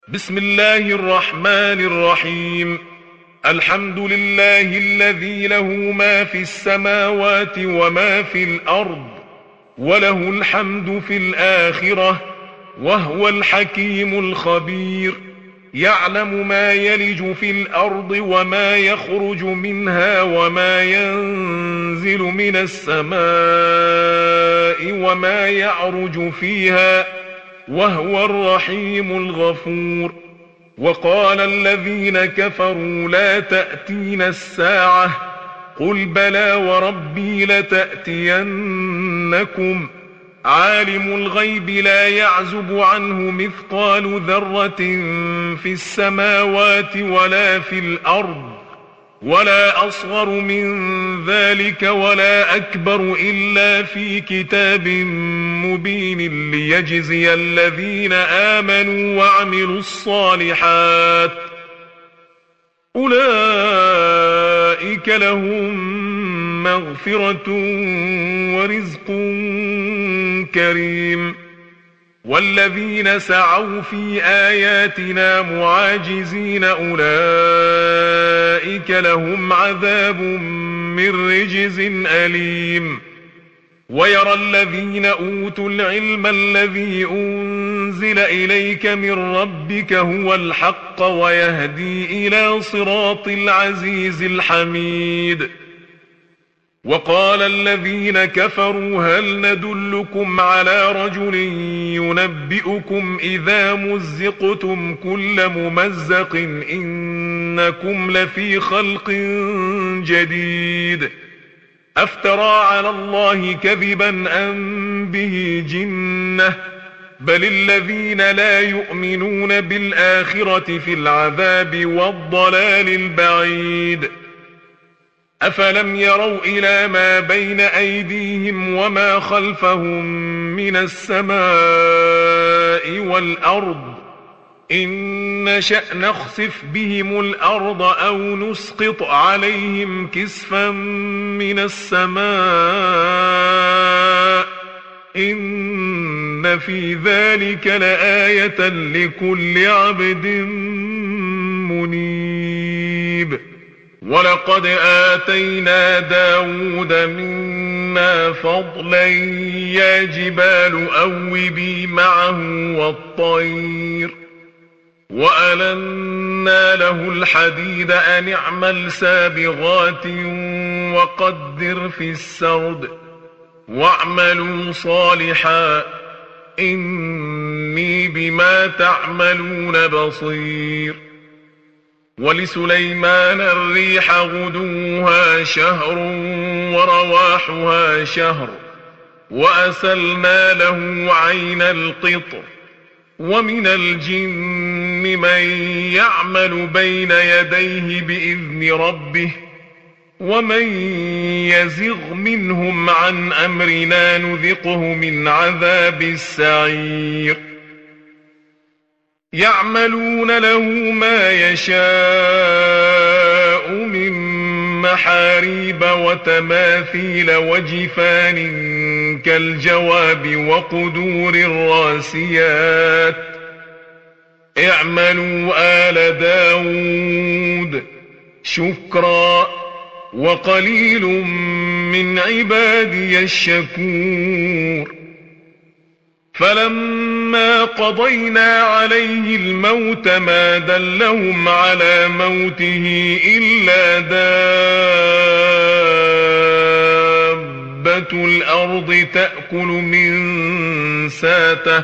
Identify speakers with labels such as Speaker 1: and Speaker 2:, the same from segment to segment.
Speaker 1: بسم الله الرحمن الرحيم. الحمد لله الذي له ما في السماوات وما في الأرض، وله الحمد في الآخرة، وهو الحكيم الخبير. يعلم ما يلج في الأرض وما يخرج منها وما ينزل من السماء وما يعرج فيها، وهو الرحيم الغفور. وقال الذين كفروا لا تأتين الساعة، قل بلى وربي لتأتينكم. عالم الغيب لا يعزب عنه مثقال ذرة في السماوات ولا في الأرض، ولا أصغر من ذلك ولا أكبر إلا في كتاب مبين، ليجزي الذين آمنوا وعملوا الصالحات. أولئك لهم مغفرة ورزق كريم. والذين سعوا في آياتنا معاجزين أولئك لهم عذاب من رجز أليم. ويرى الذين أوتوا العلم الذي أنزل إليك من ربك هو الحق ويهدي إلى صراط العزيز الحميد. وقال الذين كفروا هل ندلكم على رجل ينبئكم إذا مزقتم كل ممزق إنكم لفي خلق جديد. أفترى على الله كذبا أم به جنة؟ بل الذين لا يؤمنون بالآخرة في العذاب والضلال البعيد. أفلم يروا إلى ما بين أيديهم وما خلفهم من السماء والأرض إن نشأ نخسف بهم الأرض أو نسقط عليهم كسفا من السماء إن في ذلك لآية لكل عبد منيب. ولقد آتينا داود منا فضلا يا جبال أوبي معه والطير وألنا له الحديد أن اعمل سابغات وقدر في السرد واعملوا صالحا إني بما تعملون بصير. ولسليمان الريح غدوها شهر ورواحها شهر وأسلنا له عين القطر. ومن الجن من يعمل بين يديه بإذن ربه ومن يزغ منهم عن أمرنا نذقه من عذاب السعير. يعملون له ما يشاء من محاريب وتماثيل وجفان كالجواب وقدور الراسيات. اعملوا آل داود شكرا وقليل من عبادي الشكور. فلما قضينا عليه الموت ما دلهم على موته إلا دابة الأرض تأكل من ساته.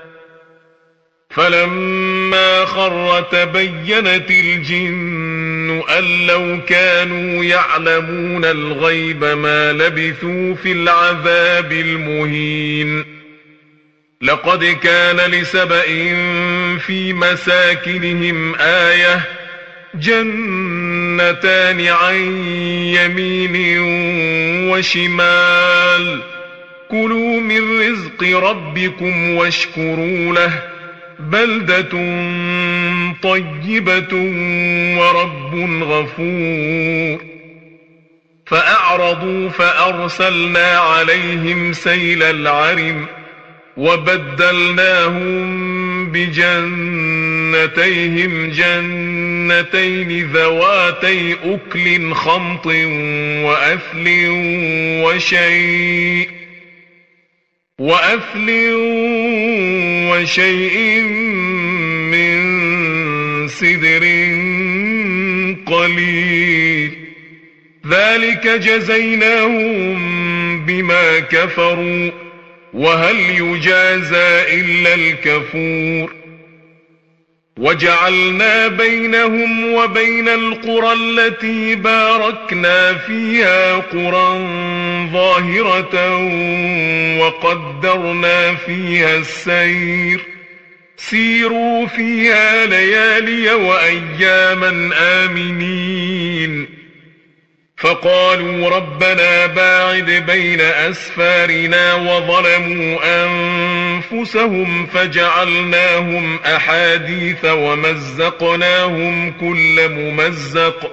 Speaker 1: فلما خر تبينت الجن أن لو كانوا يعلمون الغيب ما لبثوا في العذاب المهين. لقد كان لسبإ في مساكنهم آية جنتان عن يمين وشمال كلوا من رزق ربكم واشكروا له بلدة طيبة ورب غفور. فأعرضوا فأرسلنا عليهم سيل العرم وبدلناهم بجنتين ابنتيهم جنتين ذواتي أكل خمط وأثل وشيء من سدر قليل ذلك جزيناهم بما كفروا وهل يجازى إلا الكفور وجعلنا بينهم وبين القرى التي باركنا فيها قرى ظاهرة وقدرنا فيها السير سيروا فيها ليالي وأياما آمنين فقالوا ربنا باعد بين أسفارنا وظلموا أنفسهم فجعلناهم أحاديث ومزقناهم كل ممزق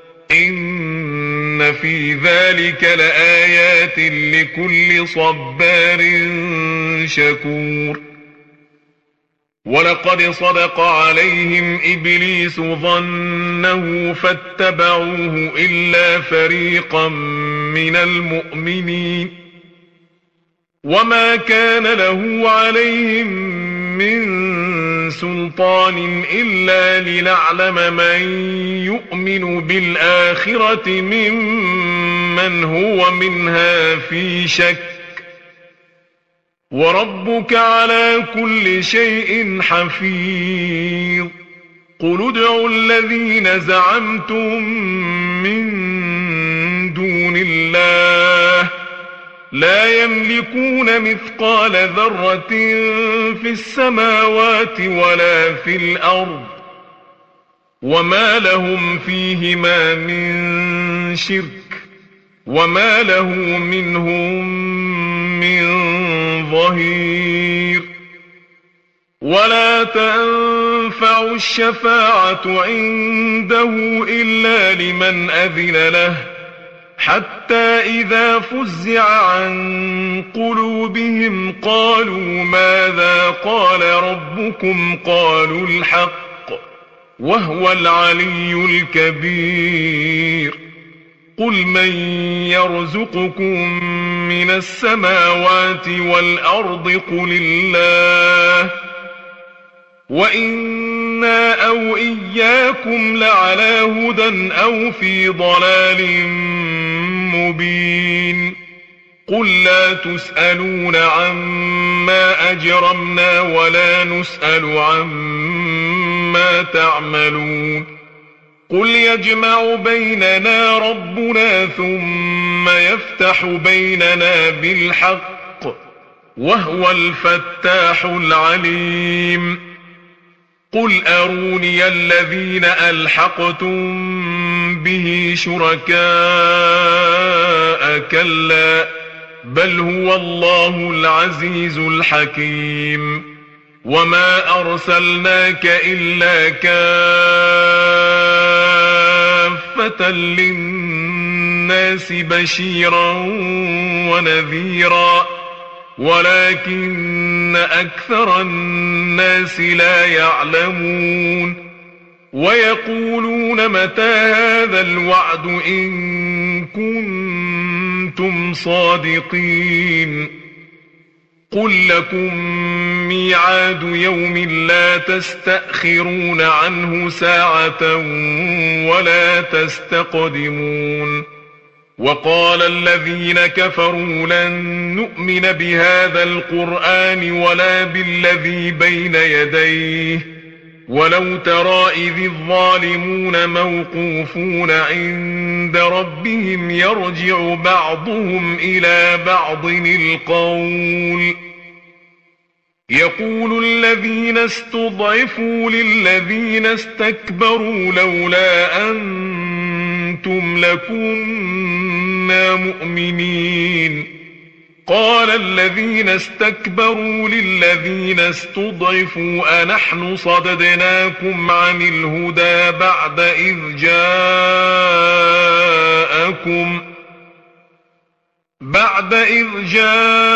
Speaker 1: إن في ذلك لآيات لكل صبار شكور ولقد صدق عليهم إبليس ظنه فاتبعوه إلا فريقا من المؤمنين وما كان له عليهم من سلطان إلا لنعلم من يؤمن بالآخرة ممن هو منها في شك وربك على كل شيء حفيظ قل ادعوا الذين زعمتم من دون الله لا يملكون مثقال ذرة في السماوات ولا في الأرض وما لهم فيهما من شرك وما له منهم من ظهير ولا تنفع الشفاعة عنده إلا لمن أذن له حتى إذا فزع عن قلوبهم قالوا ماذا قال ربكم قالوا الحق وهو العلي الكبير قل من يرزقكم من السماوات والأرض قل الله وإنا أو إياكم لعلى هدى أو في ضلال مبين قل لا تسألون عما أجرمنا ولا نسأل عما تعملون قل يجمع بيننا ربنا ثم يفتح بيننا بالحق وهو الفتاح العليم قل أروني الذين ألحقتم به شركاء كلا بل هو الله العزيز الحكيم وما أرسلناك إلا كافة للناس بشيرا ونذيرا ولكن أكثر الناس لا يعلمون ويقولون متى هذا الوعد إن كنتم صادقين قل لكم ميعاد يوم لا تستأخرون عنه ساعة ولا تستقدمون وقال الذين كفروا لن نؤمن بهذا القرآن ولا بالذي بين يديه ولو ترى إذ الظالمون موقوفون عند ربهم يرجع بعضهم إلى بعض القول يقول الذين استضعفوا للذين استكبروا لولا أنتم لكنا مؤمنين قال الذين استكبروا للذين استضعفوا أنحن صددناكم عن الهدى بعد إذ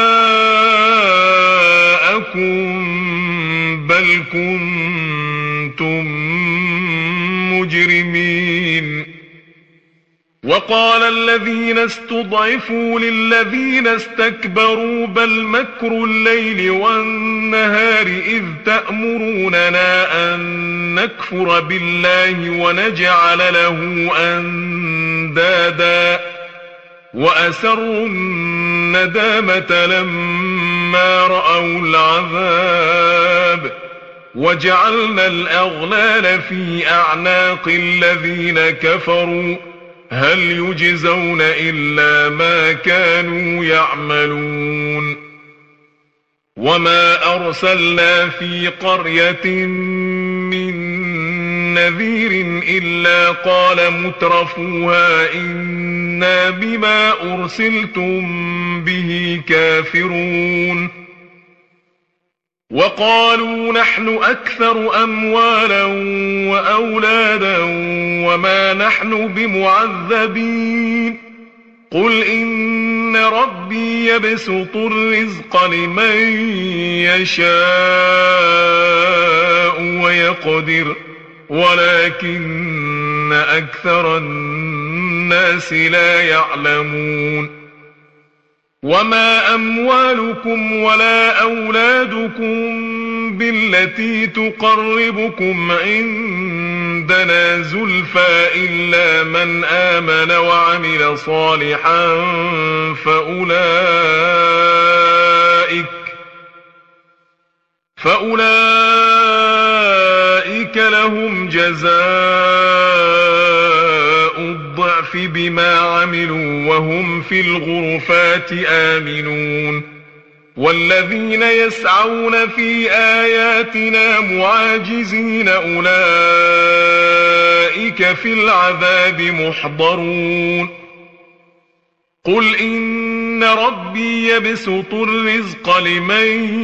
Speaker 1: جاءكم بل كنتم كنتم مجرمين. وقال الذين استضعفوا للذين استكبروا بل مكر الليل والنهار إذ تأمروننا أن نكفر بالله ونجعل له أندادا وأسروا الندامة لما رأوا العذاب وجعلنا الأغلال في أعناق الذين كفروا هل يجزون إلا ما كانوا يعملون. وما أرسلنا في قرية من نذير إلا قال مترفوها إنا بما أرسلتم به كافرون. وقالوا نحن أكثر أموالا وأولادا وما نحن بمعذبين. قل إن ربي يبسط الرزق لمن يشاء ويقدر ولكن أكثر الناس لا يعلمون. وما أموالكم ولا أولادكم بالتي تقربكم عندنا زلفى إلا من آمن وعمل صالحا فأولئك لهم جزاء الضعف بما عملوا وهم في الغرفات آمنون. والذين يسعون في آياتنا معاجزين أولئك في العذاب محضرون. قل إن ربي يبسط الرزق لمن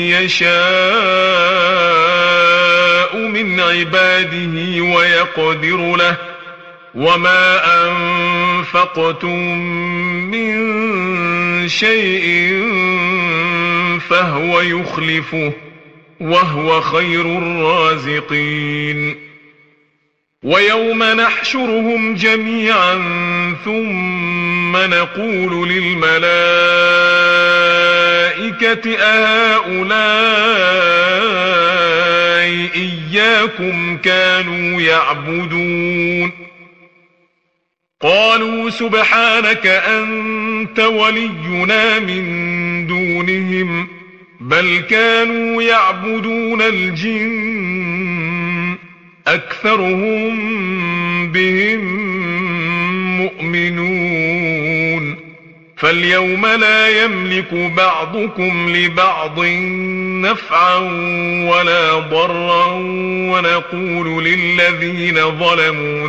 Speaker 1: يشاء من عباده ويقدر له وما أنفقتم من شيء فهو يخلفه وهو خير الرازقين. ويوم نحشرهم جميعا ثم نقول للملائكة أهؤلاء إياكم كانوا يعبدون قالوا سبحانك أنت ولينا من دونهم بل كانوا يعبدون الجن أكثرهم بهم مؤمنون. فاليوم لا يملك بعضكم لبعض نفعا ولا ضرا ونقول للذين ظلموا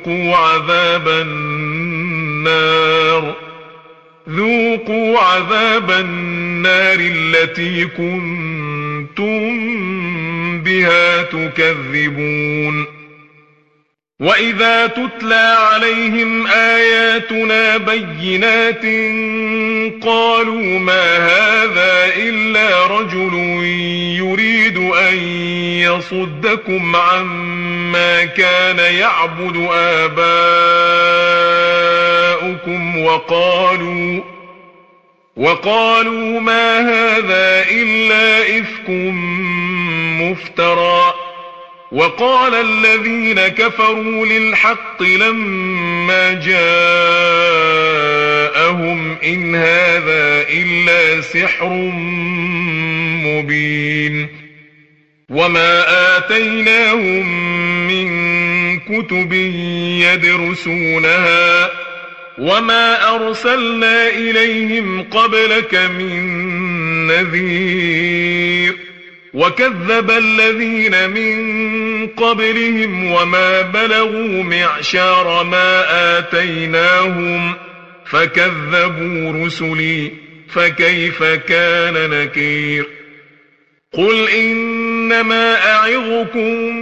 Speaker 1: ذوقوا عذاب النار التي كنتم بها تكذبون. وإذا تتلى عليهم آياتنا بينات قالوا ما هذا إلا رجل يريد أن يصدكم عما كان يعبد آباؤكم وقالوا ما هذا إلا إفك مفترى. وقال الذين كفروا للحق لما جاءهم إن هذا إلا سحر مبين. وما آتيناهم من كتب يدرسونها وما أرسلنا إليهم قبلك من نذير وكذب الذين من قبلهم وما بلغوا معشار ما آتيناهم فكذبوا رسلي فكيف كان نكير. قل إنما أعظكم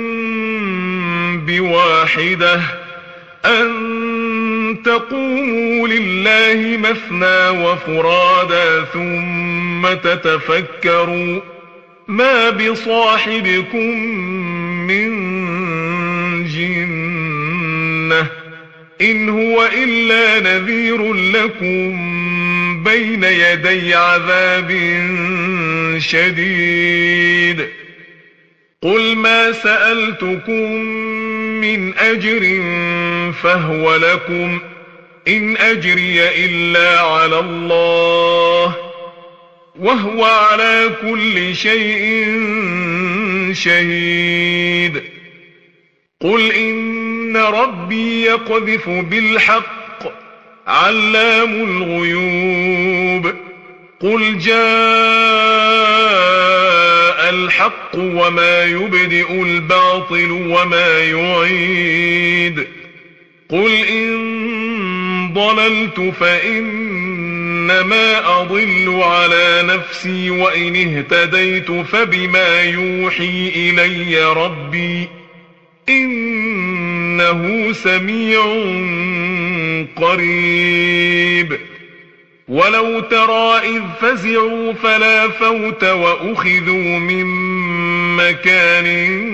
Speaker 1: بواحدة أن تقوموا لله مثنى وفرادا ثم تتفكروا ما بصاحبكم من إن هو إلا نذير لكم بين يدي عذاب شديد قل ما سألتكم من أجر فهو لكم إن أجري إلا على الله وهو على كل شيء شهيد قل إن ربي يقذف بالحق علام الغيوب قل جاء الحق وما يبدئ الباطل وما يعيد قل إن ضللت فإنما أضل على نفسي وإن اهتديت فبما يوحي إلي ربي إنه سميع قريب ولو ترى إذ فزعوا فلا فوت وأخذوا من مكان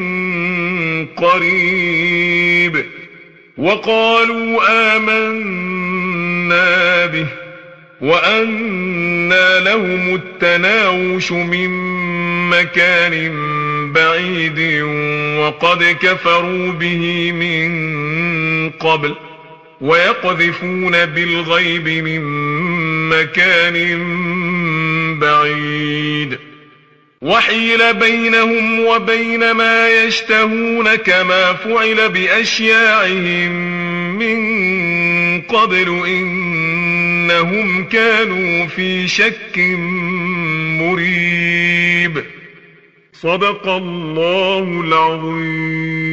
Speaker 1: قريب وقالوا آمنا به وأنى لهم التناوش من مكان بعيد وقد كفروا به من قبل ويقذفون بالغيب من مكان بعيد وحيل بينهم وبين ما يشتهون كما فعل بأشياعهم من قبل إنهم كانوا في شك مريب صدق الله العظيم.